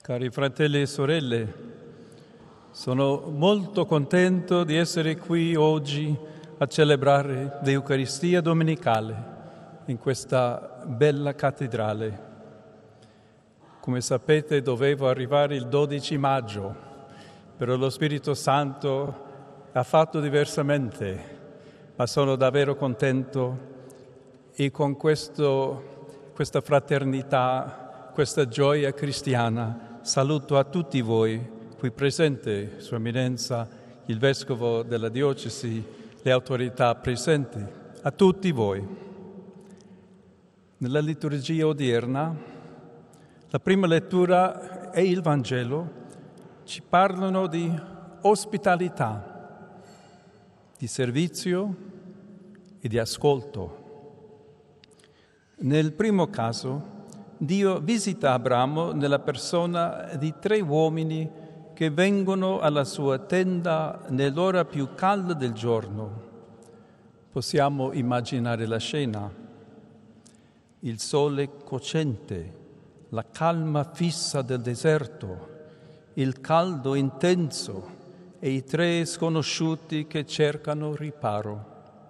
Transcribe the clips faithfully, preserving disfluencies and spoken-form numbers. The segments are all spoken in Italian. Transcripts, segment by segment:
Cari fratelli e sorelle, sono molto contento di essere qui oggi a celebrare l'Eucaristia domenicale in questa bella cattedrale. Come sapete dovevo arrivare il dodici maggio, però lo Spirito Santo ha fatto diversamente, ma sono davvero contento e con questo, questa fraternità, questa gioia cristiana, saluto a tutti voi qui presenti, Sua Eminenza, il Vescovo della Diocesi, le autorità presenti, a tutti voi. Nella liturgia odierna, la prima lettura e il Vangelo ci parlano di ospitalità, di servizio e di ascolto. Nel primo caso, Dio visita Abramo nella persona di tre uomini che vengono alla sua tenda nell'ora più calda del giorno. Possiamo immaginare la scena: il sole cocente, la calma fissa del deserto, il caldo intenso e i tre sconosciuti che cercano riparo.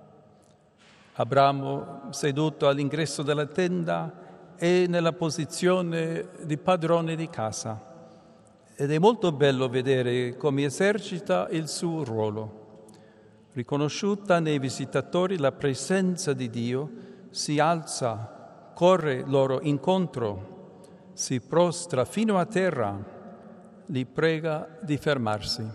Abramo, seduto all'ingresso della tenda, è nella posizione di padrone di casa ed è molto bello vedere come esercita il suo ruolo. Riconosciuta nei visitatori la presenza di Dio, si alza, corre loro incontro, si prostra fino a terra, li prega di fermarsi.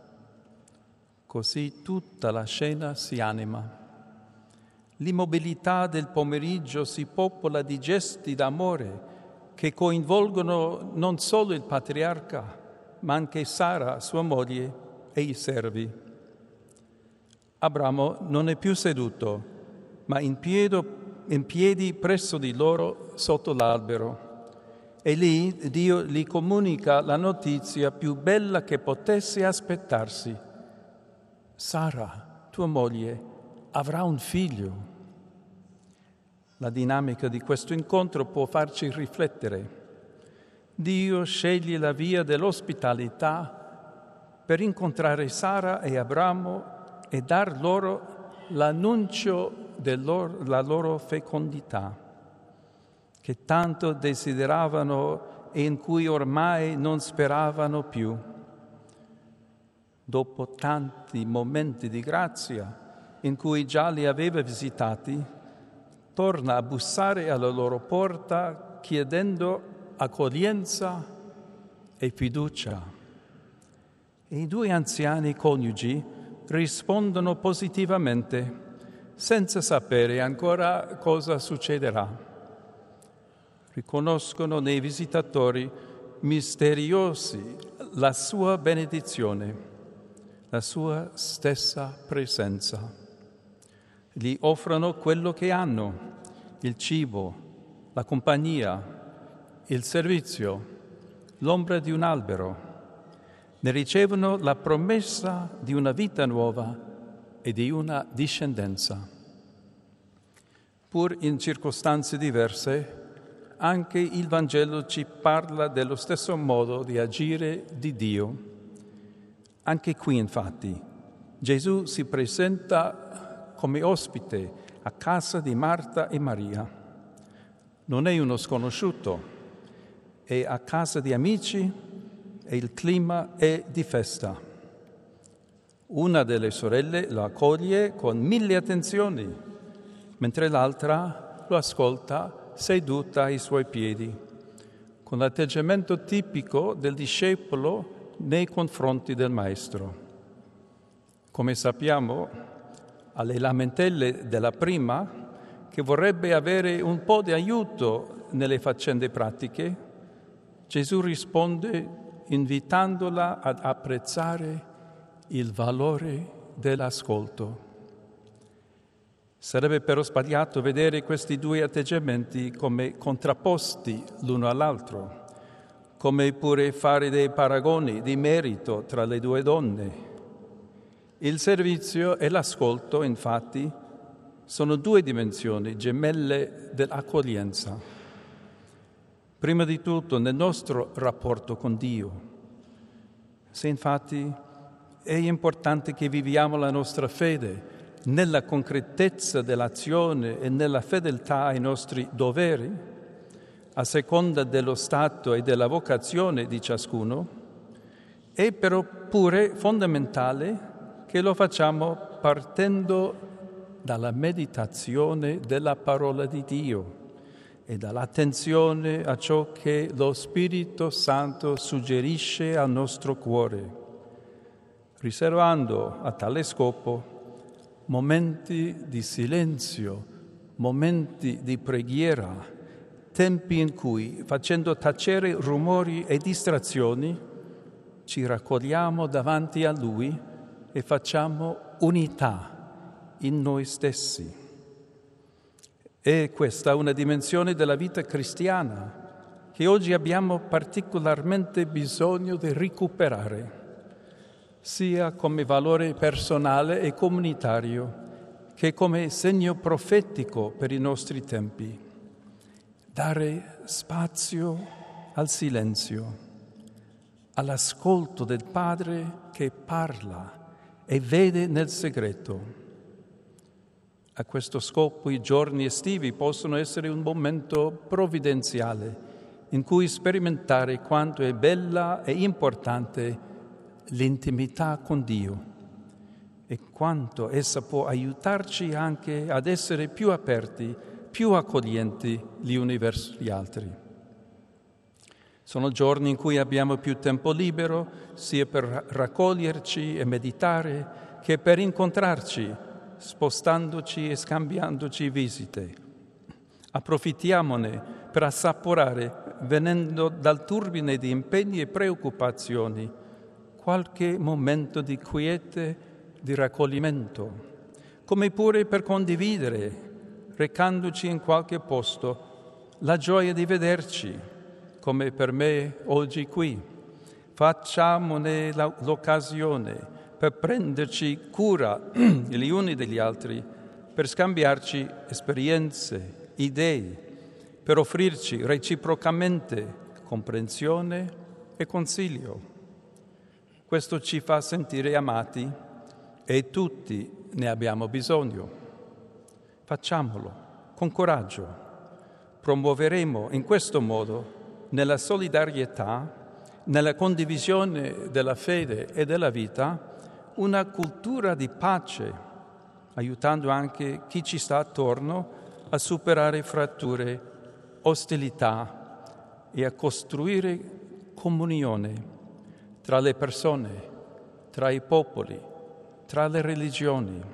Così tutta la scena si anima. L'immobilità del pomeriggio si popola di gesti d'amore che coinvolgono non solo il patriarca, ma anche Sara, sua moglie, e i servi. Abramo non è più seduto, ma in, piedo, in piedi presso di loro sotto l'albero. E lì Dio gli comunica la notizia più bella che potesse aspettarsi. Sara, tua moglie, avrà un figlio. La dinamica di questo incontro può farci riflettere. Dio sceglie la via dell'ospitalità per incontrare Sara e Abramo e dar loro l'annuncio della loro fecondità, che tanto desideravano e in cui ormai non speravano più. Dopo tanti momenti di grazia in cui già li aveva visitati, torna a bussare alla loro porta chiedendo accoglienza e fiducia. E i due anziani coniugi rispondono positivamente, senza sapere ancora cosa succederà. Riconoscono nei visitatori misteriosi la sua benedizione, la sua stessa presenza. Gli offrono quello che hanno, il cibo, la compagnia, il servizio, l'ombra di un albero. Ne ricevono la promessa di una vita nuova e di una discendenza. Pur in circostanze diverse, anche il Vangelo ci parla dello stesso modo di agire di Dio. Anche qui, infatti, Gesù si presenta come ospite a casa di Marta e Maria. Non è uno sconosciuto, è a casa di amici e il clima è di festa. Una delle sorelle lo accoglie con mille attenzioni, mentre l'altra lo ascolta seduta ai suoi piedi, con l'atteggiamento tipico del discepolo nei confronti del Maestro. Come sappiamo, alle lamentele della prima, che vorrebbe avere un po' di aiuto nelle faccende pratiche, Gesù risponde invitandola ad apprezzare il valore dell'ascolto. Sarebbe però sbagliato vedere questi due atteggiamenti come contrapposti l'uno all'altro, come pure fare dei paragoni di merito tra le due donne. Il servizio e l'ascolto, infatti, sono due dimensioni gemelle dell'accoglienza. prima di tutto nel nostro rapporto con Dio. Se infatti è importante che viviamo la nostra fede nella concretezza dell'azione e nella fedeltà ai nostri doveri, a seconda dello stato e della vocazione di ciascuno, è però pure fondamentale che lo facciamo partendo dalla meditazione della parola di Dio e dall'attenzione a ciò che lo Spirito Santo suggerisce al nostro cuore, riservando a tale scopo momenti di silenzio, momenti di preghiera, tempi in cui, facendo tacere rumori e distrazioni, ci raccogliamo davanti a Lui e facciamo unità in noi stessi. È questa una dimensione della vita cristiana che oggi abbiamo particolarmente bisogno di recuperare, sia come valore personale e comunitario che come segno profetico per i nostri tempi. Dare spazio al silenzio, all'ascolto del Padre che parla e vede nel segreto. A questo scopo i giorni estivi possono essere un momento provvidenziale in cui sperimentare quanto è bella e importante l'intimità con Dio e quanto essa può aiutarci anche ad essere più aperti, più accoglienti gli uni verso gli altri. Sono giorni in cui abbiamo più tempo libero, sia per raccoglierci e meditare, che per incontrarci, spostandoci e scambiandoci visite. Approfittiamone per assaporare, venendo dal turbine di impegni e preoccupazioni, qualche momento di quiete, di raccoglimento, come pure per condividere, recandoci in qualche posto, la gioia di vederci, come per me oggi qui. Facciamone l'occasione per prenderci cura gli uni degli altri, per scambiarci esperienze, idee, per offrirci reciprocamente comprensione e consiglio. Questo ci fa sentire amati e tutti ne abbiamo bisogno. Facciamolo con coraggio. Promuoveremo in questo modo, nella solidarietà, nella condivisione della fede e della vita, una cultura di pace, aiutando anche chi ci sta attorno a superare fratture, ostilità e a costruire comunione tra le persone, tra i popoli, tra le religioni.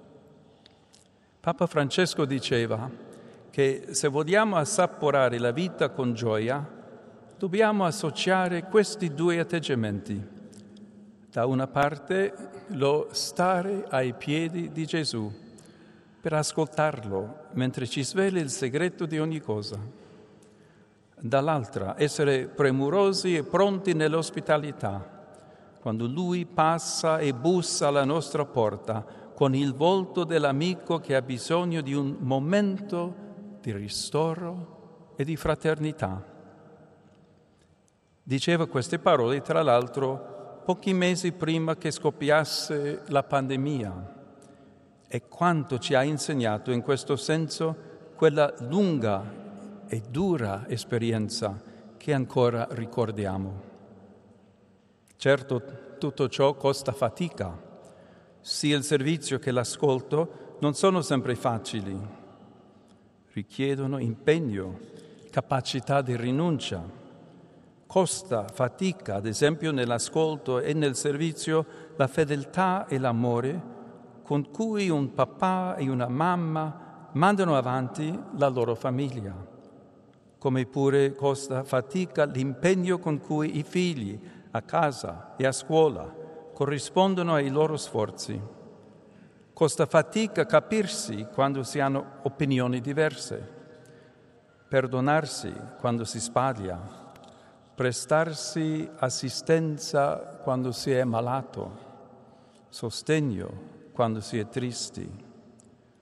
Papa Francesco diceva che se vogliamo assaporare la vita con gioia, dobbiamo associare questi due atteggiamenti. Da una parte lo stare ai piedi di Gesù per ascoltarlo mentre ci svela il segreto di ogni cosa. Dall'altra essere premurosi e pronti nell'ospitalità quando Lui passa e bussa alla nostra porta con il volto dell'amico che ha bisogno di un momento di ristoro e di fraternità. Diceva queste parole, tra l'altro, pochi mesi prima che scoppiasse la pandemia, e quanto ci ha insegnato in questo senso quella lunga e dura esperienza che ancora ricordiamo. Certo, tutto ciò costa fatica, sia il servizio che l'ascolto non sono sempre facili, richiedono impegno, capacità di rinuncia. Costa fatica, ad esempio nell'ascolto e nel servizio, la fedeltà e l'amore con cui un papà e una mamma mandano avanti la loro famiglia, come pure costa fatica l'impegno con cui i figli a casa e a scuola corrispondono ai loro sforzi. Costa fatica capirsi quando si hanno opinioni diverse, perdonarsi quando si sbaglia, prestarsi assistenza quando si è malato, sostegno quando si è tristi.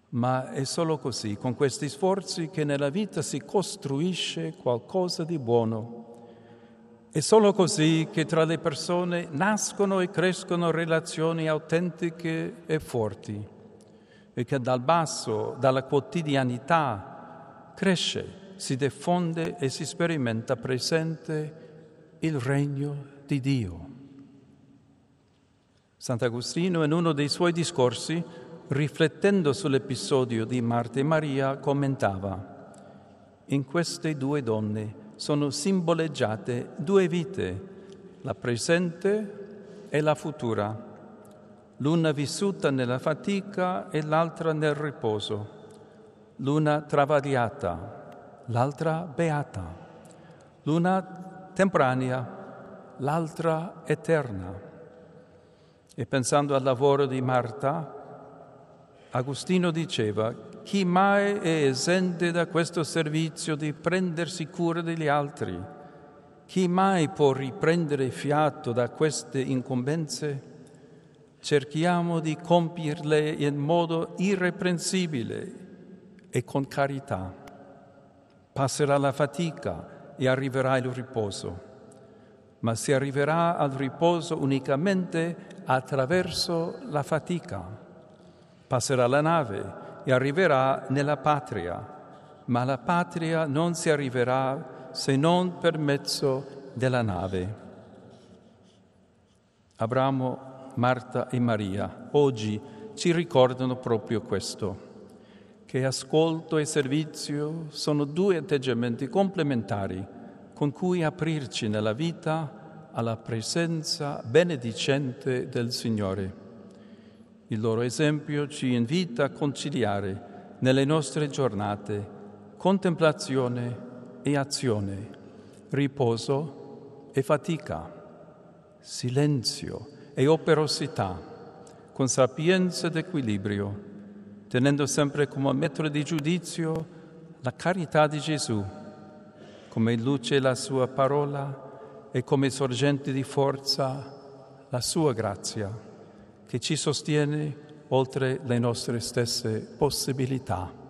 Ma è solo così, con questi sforzi, che nella vita si costruisce qualcosa di buono. È solo così che tra le persone nascono e crescono relazioni autentiche e forti, e che dal basso, dalla quotidianità, cresce, si diffonde e si sperimenta presente il regno di Dio. Sant'Agostino, in uno dei suoi discorsi, riflettendo sull'episodio di Marta e Maria, commentava: in queste due donne sono simboleggiate due vite, la presente e la futura, l'una vissuta nella fatica e l'altra nel riposo, l'una travagliata, l'altra beata, l'una temporanea, l'altra eterna. E pensando al lavoro di Marta, Agostino diceva: chi mai è esente da questo servizio di prendersi cura degli altri? Chi mai può riprendere fiato da queste incombenze? Cerchiamo di compierle in modo irreprensibile e con carità. Passerà la fatica e arriverà il riposo, ma si arriverà al riposo unicamente attraverso la fatica. Passerà la nave e arriverà nella patria, ma la patria non si arriverà se non per mezzo della nave. Abramo, Marta e Maria oggi ci ricordano proprio questo, che ascolto e servizio sono due atteggiamenti complementari con cui aprirci nella vita alla presenza benedicente del Signore. Il loro esempio ci invita a conciliare nelle nostre giornate contemplazione e azione, riposo e fatica, silenzio e operosità, con sapienza ed equilibrio, tenendo sempre come metro di giudizio la carità di Gesù, come luce la sua parola e come sorgente di forza la sua grazia, che ci sostiene oltre le nostre stesse possibilità.